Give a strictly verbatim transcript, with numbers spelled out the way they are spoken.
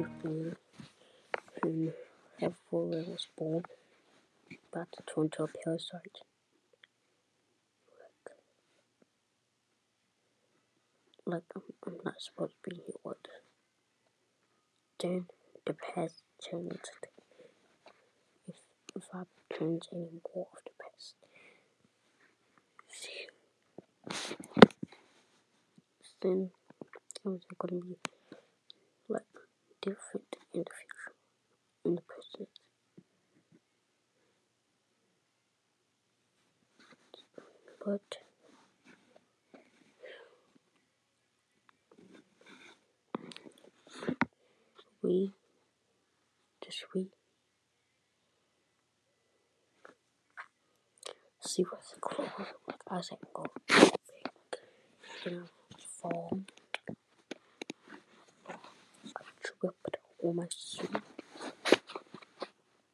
birthday and before I was born, about to turn to a parasite. Like, I'm, I'm not supposed to be here. What? Then the past changed. If if I change any more of the past, then everything gonna be like different in the future, in the present. But we, just we, see what's close. Like I said, go big, you know, fall. I tripped on my suit.